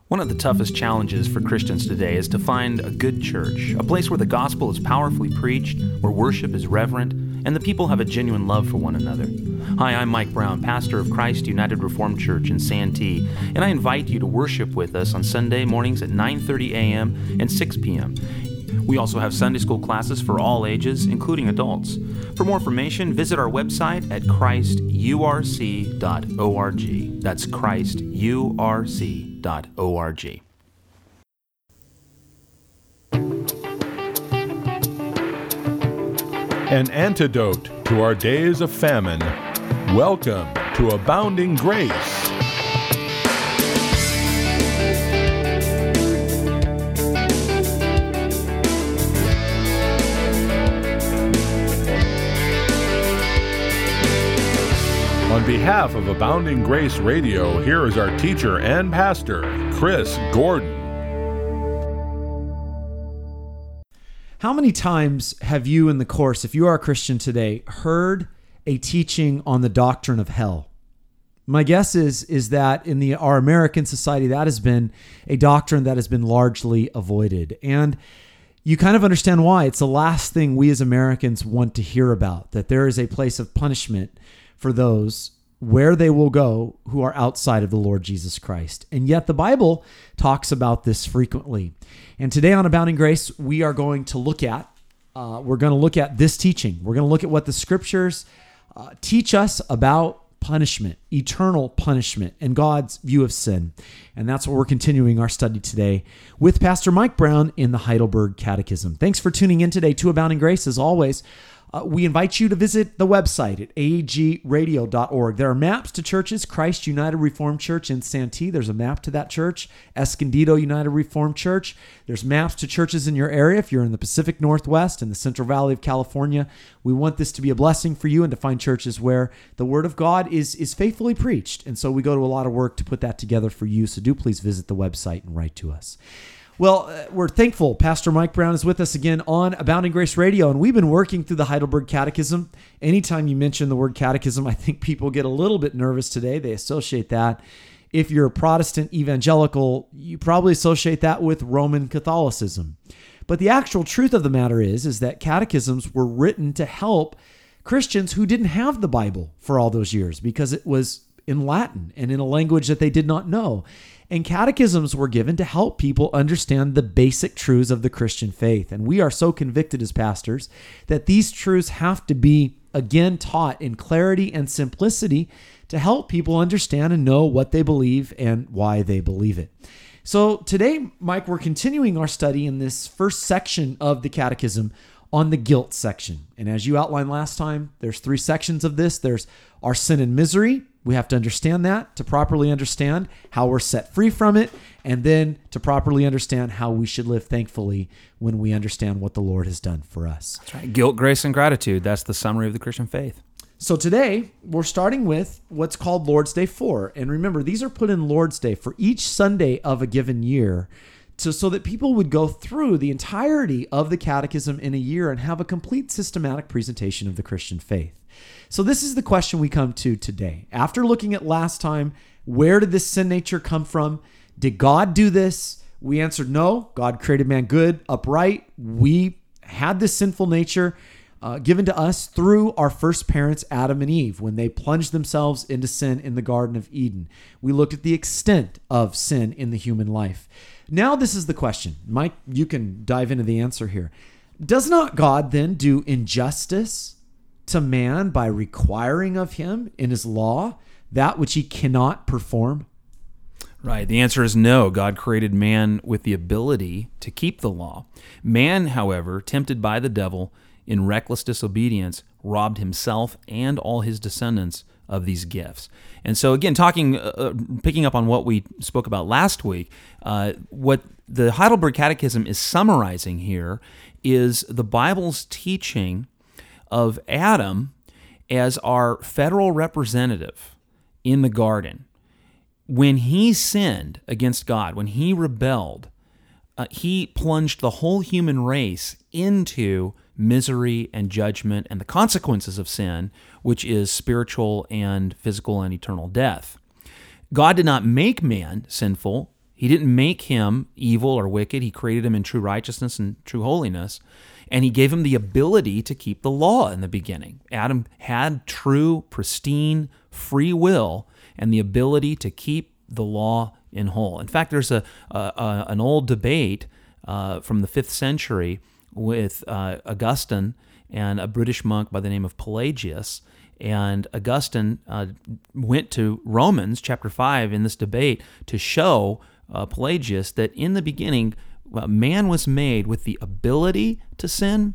One of the toughest challenges for Christians today is to find a good church, a place where the gospel is powerfully preached, where worship is reverent, and the people have a genuine love for one another. Hi, I'm Mike Brown, pastor of Christ United Reformed Church in Santee, and I invite you to worship with us on Sunday mornings at 9:30 a.m. and 6 p.m. We also have Sunday school classes for all ages, including adults. For more information, visit our website at christurc.org. That's christurc.org. An antidote to our days of famine. Welcome to Abounding Grace. On behalf of Abounding Grace Radio, here is our teacher and pastor, Chris Gordon. How many times have you in the course, if you are a Christian today, heard a teaching on the doctrine of hell? My guess is that in our American society, that has been a doctrine that has been largely avoided. And you kind of understand why. It's the last thing we as Americans want to hear about, that there is a place of punishment for those where they will go who are outside of the Lord Jesus Christ. And yet the Bible talks about this frequently. And today on Abounding Grace, we are going to look at this teaching. We're going to look at what the scriptures teach us about punishment, eternal punishment, and God's view of sin. And that's what we're continuing our study today with Pastor Mike Brown in the Heidelberg Catechism. Thanks for tuning in today to Abounding Grace. As always, we invite you to visit the website at agradio.org. There are maps to churches. Christ United Reformed Church in Santee, there's a map to that church. Escondido United Reformed Church. There's maps to churches in your area if you're in the Pacific Northwest and the Central Valley of California. We want this to be a blessing for you and to find churches where the Word of God is faithfully preached. And so we go to a lot of work to put that together for you. So do please visit the website and write to us. Well, we're thankful Pastor Mike Brown is with us again on Abounding Grace Radio, and we've been working through the Heidelberg Catechism. Anytime you mention the word catechism, I think people get a little bit nervous today. They associate that. If you're a Protestant evangelical, you probably associate that with Roman Catholicism. But the actual truth of the matter is that catechisms were written to help Christians who didn't have the Bible for all those years because it was in Latin and in a language that they did not know. And catechisms were given to help people understand the basic truths of the Christian faith. And we are so convicted as pastors that these truths have to be, again, taught in clarity and simplicity to help people understand and know what they believe and why they believe it. So today, Mike, we're continuing our study in this first section of the catechism on the guilt section. And as you outlined last time, there's 3 sections of this. There's our sin and misery. We have to understand that to properly understand how we're set free from it, and then to properly understand how we should live thankfully when we understand what the Lord has done for us. That's right. Guilt, grace, and gratitude. That's the summary of the Christian faith. So today, we're starting with what's called Lord's Day 4. And remember, these are put in Lord's Day for each Sunday of a given year so that people would go through the entirety of the catechism in a year and have a complete systematic presentation of the Christian faith. So this is the question we come to today. After looking at last time, where did this sin nature come from? Did God do this? We answered no. God created man good, upright. We had this sinful nature given to us through our first parents, Adam and Eve, when they plunged themselves into sin in the Garden of Eden. We looked at the extent of sin in the human life. Now this is the question. Mike, you can dive into the answer here. Does not God then do injustice to man by requiring of him in his law that which he cannot perform? Right. The answer is no. God created man with the ability to keep the law. Man, however, tempted by the devil in reckless disobedience, robbed himself and all his descendants of these gifts. And so again, picking up on what we spoke about last week, what the Heidelberg Catechism is summarizing here is the Bible's teaching of Adam as our federal representative in the garden. When he sinned against God, when he rebelled, he plunged the whole human race into misery and judgment and the consequences of sin, which is spiritual and physical and eternal death. God did not make man sinful. He didn't make him evil or wicked. He created him in true righteousness and true holiness. And he gave him the ability to keep the law in the beginning. Adam had true, pristine, free will and the ability to keep the law in whole. In fact, there's an old debate from the 5th century with Augustine and a British monk by the name of Pelagius. And Augustine went to Romans chapter 5 in this debate to show Pelagius that in the beginning, man was made with the ability to sin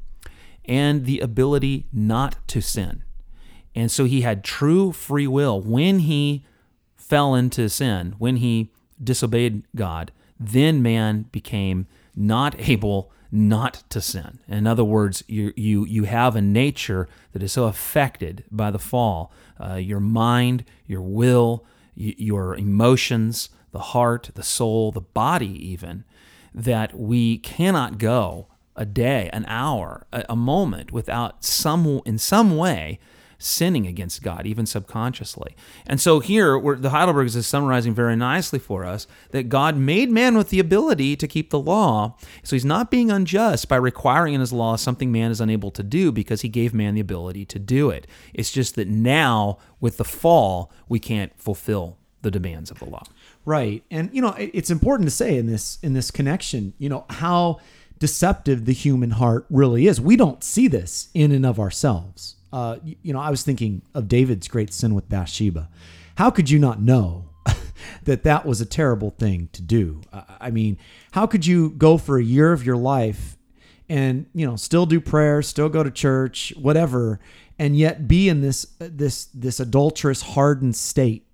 and the ability not to sin. And so he had true free will. When he fell into sin, when he disobeyed God, then man became not able not to sin. In other words, you have a nature that is so affected by the fall. Your mind, your will, your emotions, the heart, the soul, the body even, that we cannot go a day, an hour, a moment without in some way sinning against God, even subconsciously. And so here, the Heidelbergs is summarizing very nicely for us that God made man with the ability to keep the law. So he's not being unjust by requiring in his law something man is unable to do because he gave man the ability to do it. It's just that now, with the fall, we can't fulfill the demands of the law. Right. And, it's important to say in this connection, how deceptive the human heart really is. We don't see this in and of ourselves. I was thinking of David's great sin with Bathsheba. How could you not know that was a terrible thing to do? I mean, how could you go for a year of your life and, still do prayers, still go to church, whatever, and yet be in this adulterous, hardened state,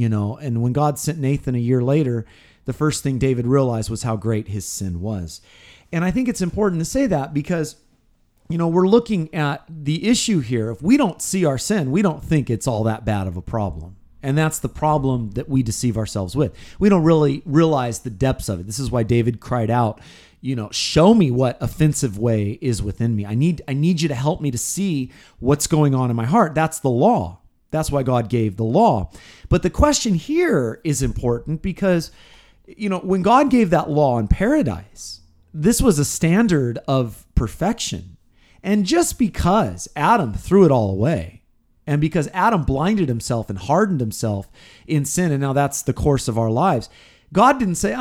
and when God sent Nathan a year later, the first thing David realized was how great his sin was. And I think it's important to say that because we're looking at the issue here. If we don't see our sin, we don't think it's all that bad of a problem. And that's the problem that we deceive ourselves with. We don't really realize the depths of it. This is why David cried out, show me what offensive way is within me. I need you to help me to see what's going on in my heart. That's the law. That's why God gave the law. But the question here is important because, when God gave that law in paradise, this was a standard of perfection. And just because Adam threw it all away, and because Adam blinded himself and hardened himself in sin, and now that's the course of our lives, God didn't say,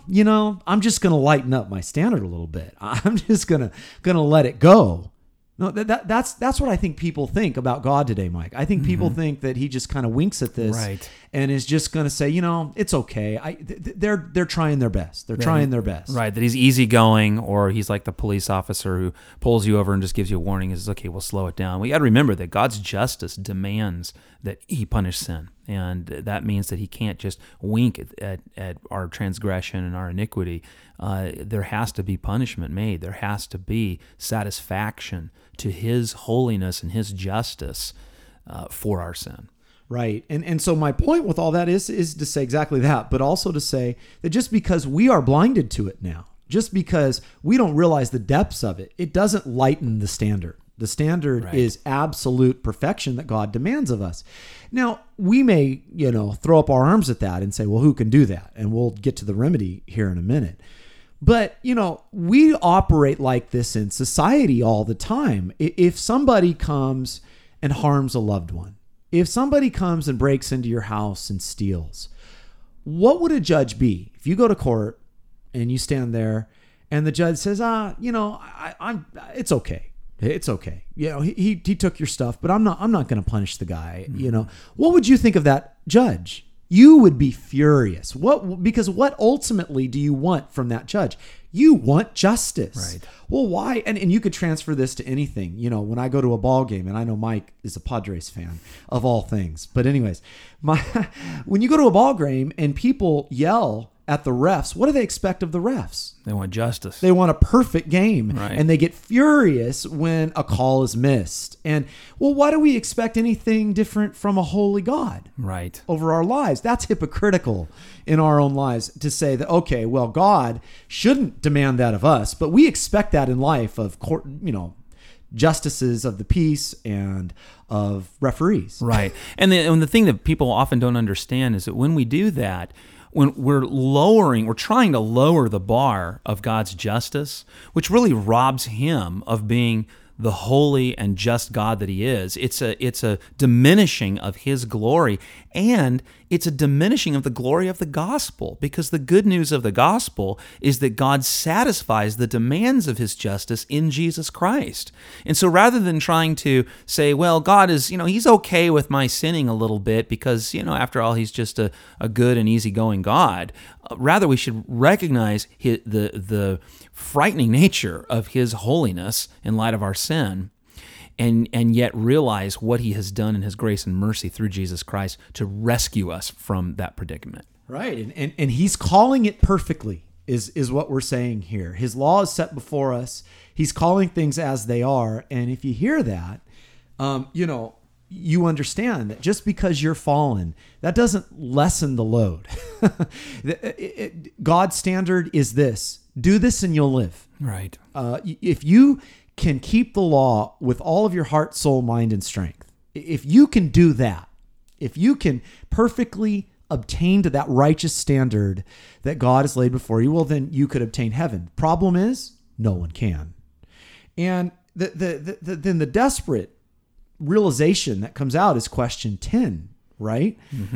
I'm just going to lighten up my standard a little bit. I'm just going to let it go. No, that's what I think people think about God today, Mike. I think people think that he just kind of winks at this and is just going to say, it's okay. They're trying their best. They're trying their best. Right, that he's easygoing, or he's like the police officer who pulls you over and just gives you a warning and says, okay, we'll slow it down. We got to remember that God's justice demands that he punish sin. And that means that he can't just wink at our transgression and our iniquity. There has to be punishment made. There has to be satisfaction to his holiness and his justice for our sin. Right. And so my point with all that is to say exactly that, but also to say that just because we are blinded to it now, just because we don't realize the depths of it, it doesn't lighten the standard. The standard is absolute perfection that God demands of us. Now, we may, throw up our arms at that and say, well, who can do that? And we'll get to the remedy here in a minute. But, we operate like this in society all the time. If somebody comes and harms a loved one, if somebody comes and breaks into your house and steals, what would a judge be? If you go to court and you stand there and the judge says, it's okay. It's okay. He took your stuff, but I'm not going to punish the guy. What would you think of that judge? You would be furious. Because what ultimately do you want from that judge? You want justice. Right. Well, why? And you could transfer this to anything. When I go to a ball game, and I know Mike is a Padres fan of all things. But anyways, when you go to a ball game and people yell at the refs, what do they expect of the refs? They want justice. They want a perfect game. Right. And they get furious when a call is missed. And, why do we expect anything different from a holy God? Right. Over our lives? That's hypocritical in our own lives to say that, okay, well, God shouldn't demand that of us, but we expect that in life of court, justices of the peace and of referees. Right. And the thing that people often don't understand is that when we do that, when we're trying to lower the bar of God's justice, which really robs him of being the holy and just God that he is. It's a diminishing of his glory, and it's a diminishing of the glory of the gospel, because the good news of the gospel is that God satisfies the demands of his justice in Jesus Christ. And so rather than trying to say, well, God is, he's okay with my sinning a little bit because, after all, he's just a good and easygoing God, rather we should recognize the frightening nature of his holiness in light of our sin, and yet realize what he has done in his grace and mercy through Jesus Christ to rescue us from that predicament. Right, and he's calling it perfectly is what we're saying here. His law is set before us. He's calling things as they are, and if you hear that, you understand that just because you're fallen, that doesn't lessen the load. God's standard is this: do this and you'll live. Right. If you can keep the law with all of your heart, soul, mind, and strength, if you can do that, if you can perfectly obtain to that righteous standard that God has laid before you, well, then you could obtain heaven. Problem is, no one can. And then the desperate realization that comes out is question 10, right?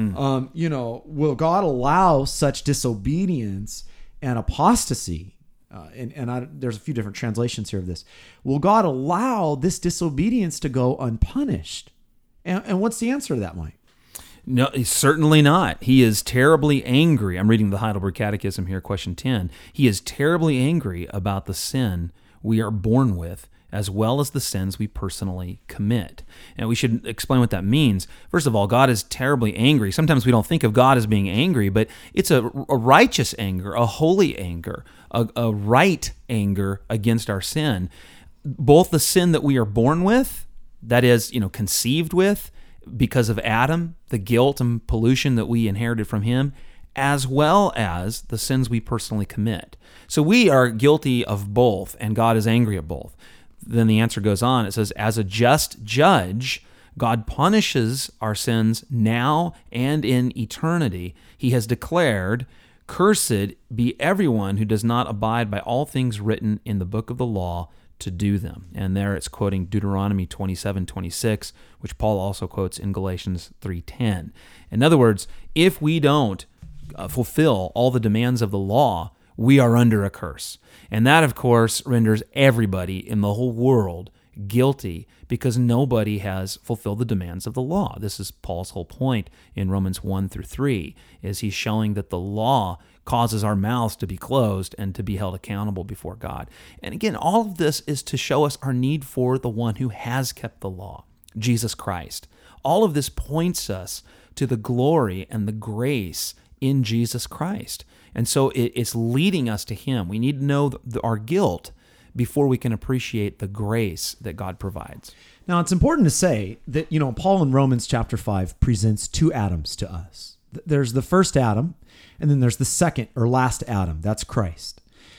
Mm-hmm. Will God allow such disobedience and apostasy? There's a few different translations here of this. Will God allow this disobedience to go unpunished? And what's the answer to that, Mike? No, certainly not. He is terribly angry. I'm reading the Heidelberg Catechism here, question 10. He is terribly angry about the sin we are born with, as well as the sins we personally commit. And we should explain what that means. First of all, God is terribly angry. Sometimes we don't think of God as being angry, but it's a righteous anger, a holy anger, a right anger against our sin. Both the sin that we are born with, that is, conceived with because of Adam, the guilt and pollution that we inherited from him, as well as the sins we personally commit. So we are guilty of both, and God is angry at both. Then the answer goes on. It says, as a just judge, God punishes our sins now and in eternity. He has declared, cursed be everyone who does not abide by all things written in the book of the law to do them. And there it's quoting Deuteronomy 27:26, which Paul also quotes in Galatians 3:10. In other words, if we don't fulfill all the demands of the law, we are under a curse. And that, of course, renders everybody in the whole world guilty because nobody has fulfilled the demands of the law. This is Paul's whole point in Romans 1-3, is he's showing that the law causes our mouths to be closed and to be held accountable before God. And again, all of this is to show us our need for the one who has kept the law, Jesus Christ. All of this points us to the glory and the grace in Jesus Christ. And so it's leading us to him. We need to know our guilt before we can appreciate the grace that God provides. Now, it's important to say that, Paul in Romans chapter 5 presents two Adams to us. There's the first Adam, and then there's the second or last Adam. That's Christ.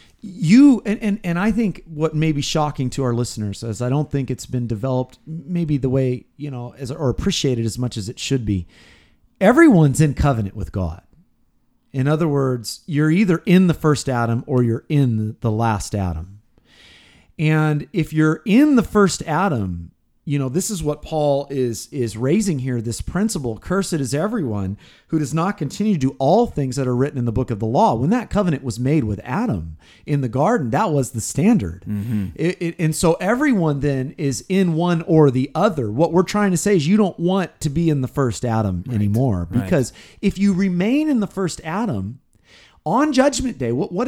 And I think what may be shocking to our listeners is I don't think it's been developed maybe the way, or appreciated as much as it should be. Everyone's in covenant with God. In other words, you're either in the first Adam or you're in the last Adam. And if you're in the first Adam, this is what Paul is raising here, this principle: cursed is everyone who does not continue to do all things that are written in the book of the law. When that covenant was made with Adam in the garden, that was the standard. Mm-hmm. And so everyone then is in one or the other. What we're trying to say is you don't want to be in the first Adam anymore, because if you remain in the first Adam, on Judgment Day, think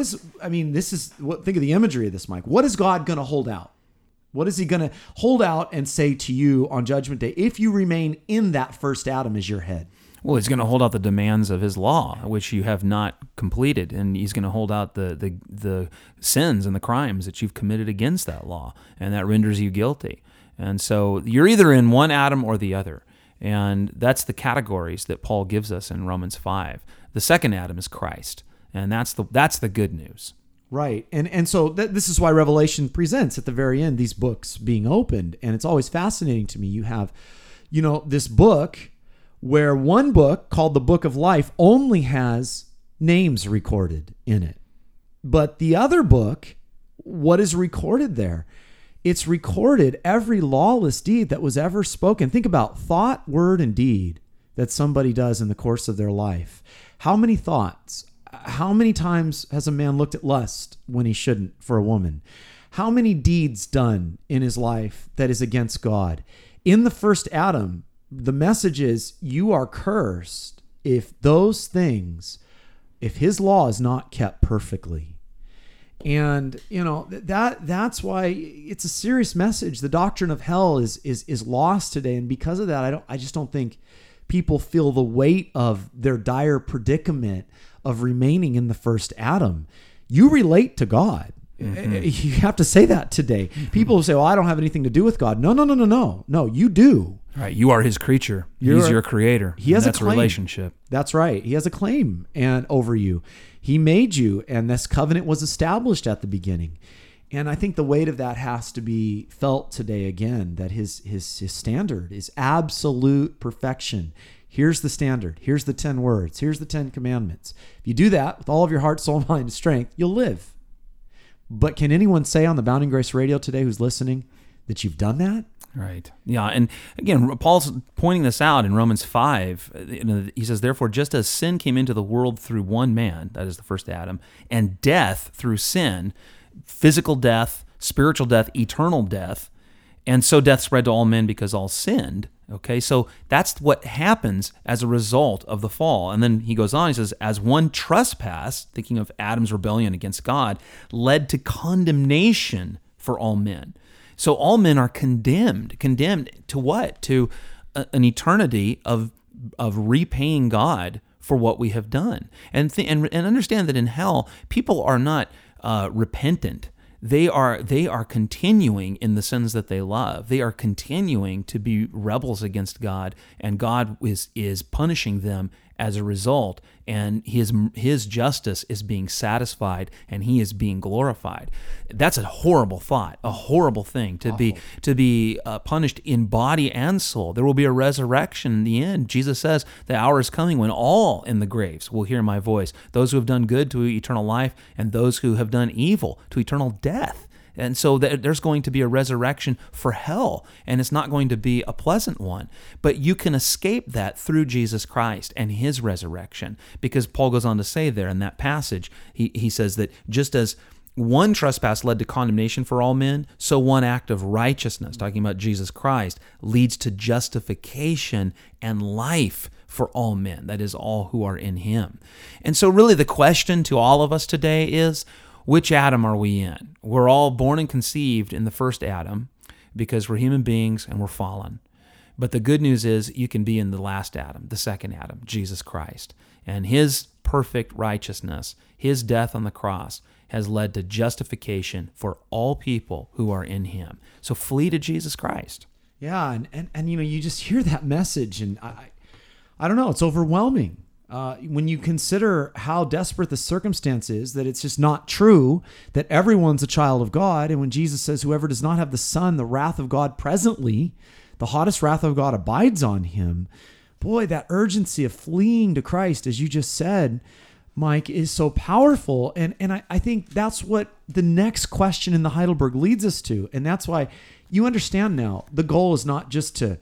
of the imagery of this, Mike. What is God going to hold out? What is he going to hold out and say to you on Judgment Day if you remain in that first Adam as your head? Well, he's going to hold out the demands of his law, which you have not completed, and he's going to hold out the sins and the crimes that you've committed against that law, and that renders you guilty. And so you're either in one Adam or the other, and that's the categories that Paul gives us in Romans 5. The second Adam is Christ, and that's the good news. Right. And so this is why Revelation presents at the very end these books being opened. And it's always fascinating to me. You have, this book where one book called the Book of Life only has names recorded in it. But the other book, what is recorded there? It's recorded every lawless deed that was ever spoken. Think about thought, word, and deed that somebody does in the course of their life. How many thoughts? How many times has a man looked at lust when he shouldn't for a woman? How many deeds done in his life that is against God? In the first Adam, the message is you are cursed if those things, if his law is not kept perfectly. And that's why it's a serious message. The doctrine of hell is lost today, and because of that, I just don't think people feel the weight of their dire predicament of remaining in the first Adam. You relate to God. Mm-hmm. You have to say that today. People say, well, I don't have anything to do with God. No, you do. Right. You are his creature. He's your creator. He has that's a claim. Relationship. That's right. He has a claim over you. He made you, and this covenant was established at the beginning. And I think the weight of that has to be felt today again, that his standard is absolute perfection. Here's the standard. Here's the 10 words. Here's the 10 commandments. If you do that with all of your heart, soul, mind, and strength, you'll live. But can anyone say on the Abounding Grace Radio today who's listening that you've done that? Right. Yeah. And again, Paul's pointing this out in Romans 5. He says, therefore, just as sin came into the world through one man, that is the first Adam, and death through sin, physical death, spiritual death, eternal death, and so death spread to all men because all sinned. Okay, so that's what happens as a result of the fall. And then he goes on, he says, as one trespass, thinking of Adam's rebellion against God, led to condemnation for all men. So all men are condemned. Condemned to what? To an eternity of repaying God for what we have done. And understand that in hell, people are not repentant. They are continuing in the sins that they love. They are continuing to be rebels against God, and God is punishing them as a result, and his justice is being satisfied, and he is being glorified. That's a horrible thought, a horrible thing to be punished in body and soul. There will be a resurrection in the end. Jesus says the hour is coming when all in the graves will hear my voice. Those who have done good to eternal life, and those who have done evil to eternal death. And so there's going to be a resurrection for hell, and it's not going to be a pleasant one. But you can escape that through Jesus Christ and his resurrection, because Paul goes on to say there in that passage, he says that just as one trespass led to condemnation for all men, so one act of righteousness, talking about Jesus Christ, leads to justification and life for all men, that is, all who are in him. And so really the question to all of us today is, which Adam are we in? We're all born and conceived in the first Adam because we're human beings and we're fallen. But the good news is you can be in the last Adam, the second Adam, Jesus Christ. And his perfect righteousness, his death on the cross, has led to justification for all people who are in him. So flee to Jesus Christ. Yeah, and you just hear that message, and I don't know, it's overwhelming. When you consider how desperate the circumstance is, that it's just not true that everyone's a child of God. And when Jesus says, whoever does not have the Son, the wrath of God presently, the hottest wrath of God abides on him. Boy, that urgency of fleeing to Christ, as you just said, Mike, is so powerful. And I think that's what the next question in the Heidelberg leads us to. And that's why you understand now the goal is not just to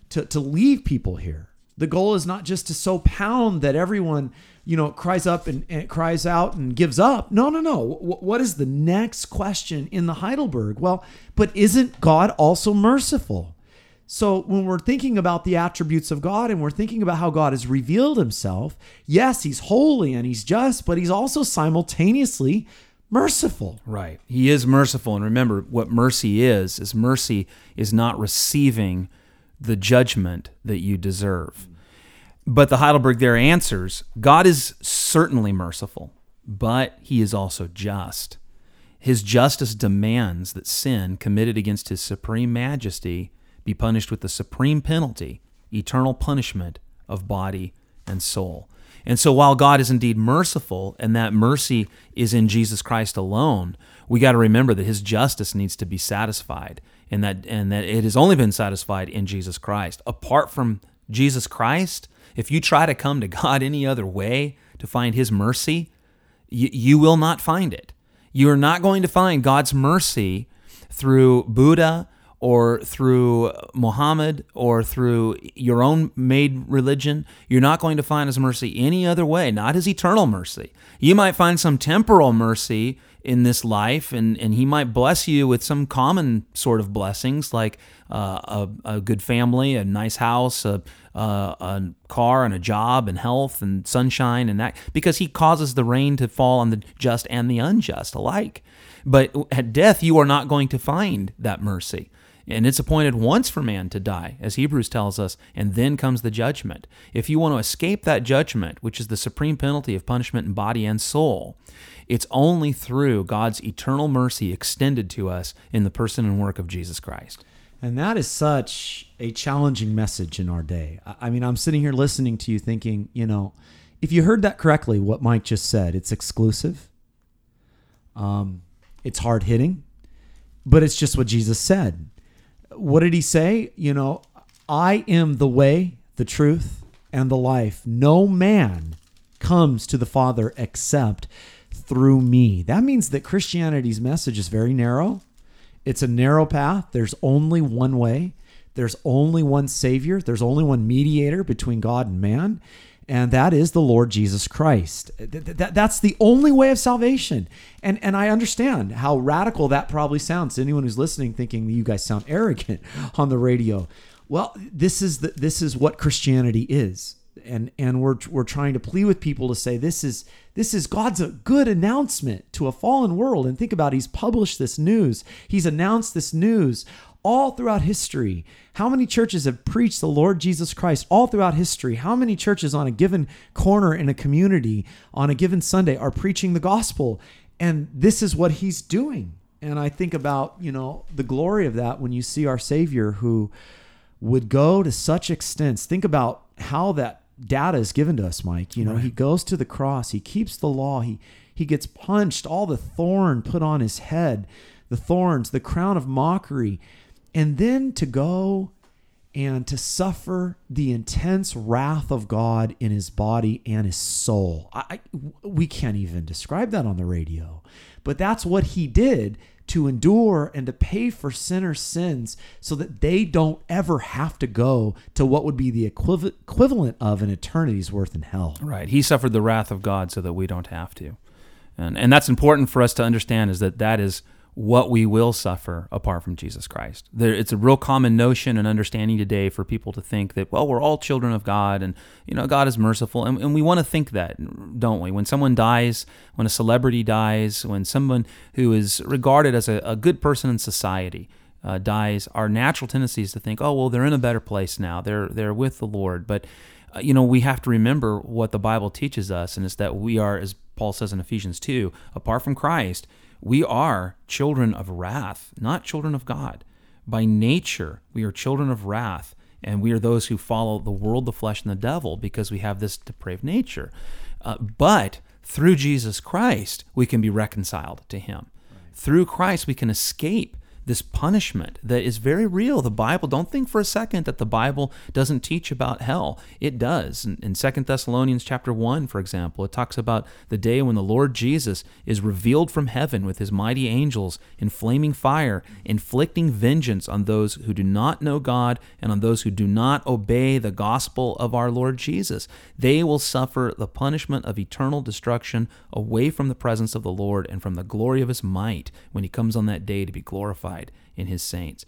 leave people here. The goal is not just to so pound that everyone, cries up and cries out and gives up. No. What is the next question in the Heidelberg? Well, but isn't God also merciful? So when we're thinking about the attributes of God and we're thinking about how God has revealed himself, yes, he's holy and he's just, but he's also simultaneously merciful. Right. He is merciful. And remember, what mercy is mercy is not receiving the judgment that you deserve. But the Heidelberg there answers, God is certainly merciful, but he is also just. His justice demands that sin committed against his supreme majesty be punished with the supreme penalty, eternal punishment of body and soul. And so while God is indeed merciful, and that mercy is in Jesus Christ alone, we got to remember that his justice needs to be satisfied, and that it has only been satisfied in Jesus Christ. Apart from Jesus Christ, if you try to come to God any other way, to find his mercy, you will not find it. You're not going to find God's mercy through Buddha or through Muhammad or through your own made religion. You're not going to find his mercy any other way, not his eternal mercy. You might find some temporal mercy in this life, and he might bless you with some common sort of blessings like a good family, a nice house, a car and a job and health and sunshine and that, because he causes the rain to fall on the just and the unjust alike. But at death, you are not going to find that mercy. And it's appointed once for man to die, as Hebrews tells us, and then comes the judgment. If you want to escape that judgment, which is the supreme penalty of punishment in body and soul, it's only through God's eternal mercy extended to us in the person and work of Jesus Christ. And that is such a challenging message in our day. I mean, I'm sitting here listening to you thinking, if you heard that correctly, what Mike just said, it's exclusive. It's hard-hitting, but it's just what Jesus said. What did he say? I am the way, the truth, and the life. No man comes to the Father except through me. That means that Christianity's message is very narrow. It's a narrow path. There's only one way. There's only one Savior. There's only one mediator between God and man, and that is the Lord Jesus Christ. That's the only way of salvation. And I understand how radical that probably sounds to anyone who's listening, thinking you guys sound arrogant on the radio. Well, this is what Christianity is. And we're trying to plead with people to say this is God's a good announcement to a fallen world. And think about it, he's published this news. He's announced this news all throughout history. How many churches have preached the Lord Jesus Christ all throughout history? How many churches on a given corner in a community on a given Sunday are preaching the gospel? And this is what he's doing. And I think about, the glory of that when you see our Savior who would go to such extents. Think about how that data is given to us, Mike. Right. He goes to the cross, he keeps the law, he gets punched, all the thorn put on his head, the thorns, the crown of mockery, and then to go and to suffer the intense wrath of God in his body and his soul. We can't even describe that on the radio, but that's what he did to endure and to pay for sinners' sins so that they don't ever have to go to what would be the equivalent of an eternity's worth in hell. Right. He suffered the wrath of God so that we don't have to. And that's important for us to understand, is that is what we will suffer apart from Jesus Christ. It's a real common notion and understanding today for people to think that, well, we're all children of God and, God is merciful. And we want to think that, don't we? When someone dies, when a celebrity dies, when someone who is regarded as a good person in society dies, our natural tendency is to think, oh, well, they're in a better place now. They're with the Lord. But, we have to remember what the Bible teaches us, and it's that we are, as Paul says in Ephesians 2, apart from Christ, we are children of wrath, not children of God. By nature, we are children of wrath, and we are those who follow the world, the flesh, and the devil because we have this depraved nature. But through Jesus Christ, we can be reconciled to him. Right. Through Christ, we can escape this punishment that is very real. The Bible, don't think for a second that the Bible doesn't teach about hell. It does. In 2 Thessalonians chapter 1, for example, it talks about the day when the Lord Jesus is revealed from heaven with his mighty angels in flaming fire, inflicting vengeance on those who do not know God and on those who do not obey the gospel of our Lord Jesus. They will suffer the punishment of eternal destruction away from the presence of the Lord and from the glory of his might when he comes on that day to be glorified in his saints.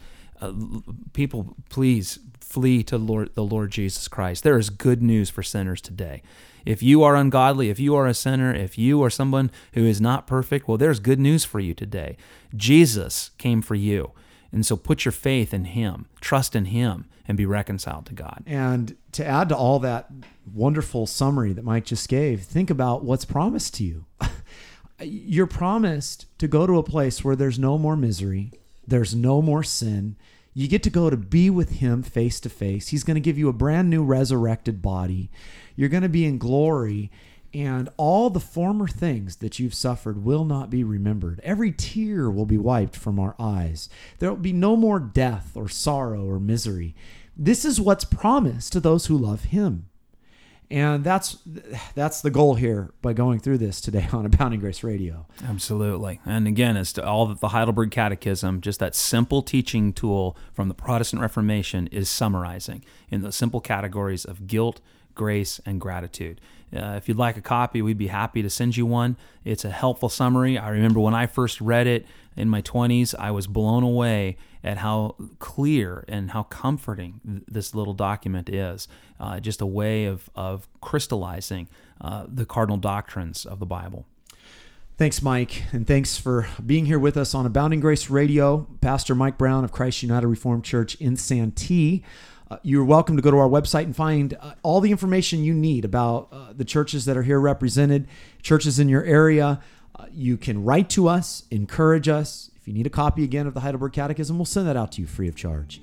People, please flee to the Lord Jesus Christ. There is good news for sinners today. If you are ungodly, if you are a sinner, if you are someone who is not perfect, well, there's good news for you today. Jesus came for you. And so put your faith in him, trust in him, and be reconciled to God. And to add to all that wonderful summary that Mike just gave, think about what's promised to you. You're promised to go to a place where there's no more misery, there's no more sin. You get to go to be with him face to face. He's going to give you a brand new resurrected body. You're going to be in glory, and all the former things that you've suffered will not be remembered. Every tear will be wiped from our eyes. There will be no more death or sorrow or misery. This is what's promised to those who love him. And that's the goal here by going through this today on Abounding Grace Radio. Absolutely. And again, as to all that the Heidelberg Catechism, just that simple teaching tool from the Protestant Reformation is summarizing in the simple categories of guilt, grace, and gratitude. If you'd like a copy, we'd be happy to send you one. It's a helpful summary. I remember when I first read it in my 20s, I was blown away at how clear and how comforting this little document is. Just a way of crystallizing the cardinal doctrines of the Bible. Thanks, Mike, and thanks for being here with us on Abounding Grace Radio. Pastor Mike Brown of Christ United Reformed Church in Santee. You're welcome to go to our website and find all the information you need about the churches that are here represented, churches in your area. You can write to us, encourage us. If you need a copy again of the Heidelberg Catechism, we'll send that out to you free of charge.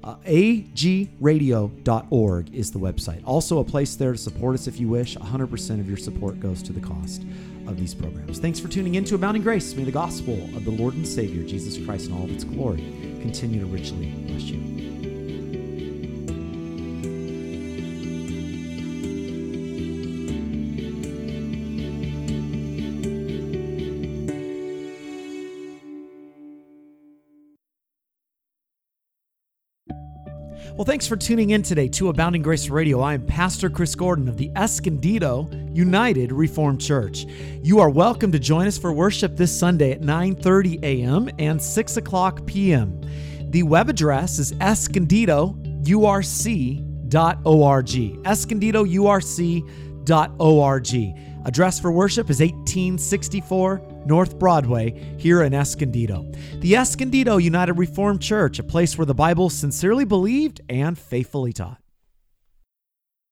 agradio.org is the website. Also a place there to support us if you wish. 100% of your support goes to the cost of these programs. Thanks for tuning in to Abounding Grace. May the gospel of the Lord and Savior, Jesus Christ, and all of its glory continue to richly bless you. Well, thanks for tuning in today to Abounding Grace Radio. I am Pastor Chris Gordon of the Escondido United Reformed Church. You are welcome to join us for worship this Sunday at 9:30 a.m. and 6 o'clock p.m. The web address is escondidourc.org. escondidourc.org. Address for worship is 1864 North Broadway here in Escondido. The Escondido United Reformed Church, a place where the Bible is sincerely believed and faithfully taught.